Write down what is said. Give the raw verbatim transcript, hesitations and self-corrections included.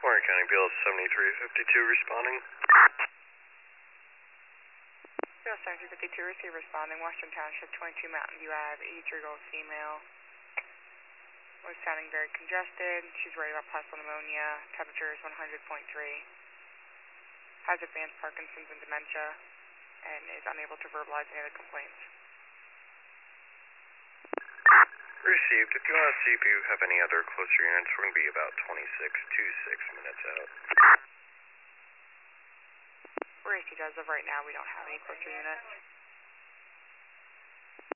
Warren County B L seventy-three fifty-two responding. B L seventy-three fifty-two, receive responding. Western Township, twenty-two Mountain View Ave, eighty-three-year-old female. Was sounding very congested. She's worried about possible pneumonia. Temperature is one hundred point three. Has advanced Parkinson's and dementia, and is unable to verbalize any other complaints. Received. If you want to see if you have any other closer units, we're going to be about twenty-six to six minutes out. Where A C does, of right now, we don't have any closer units.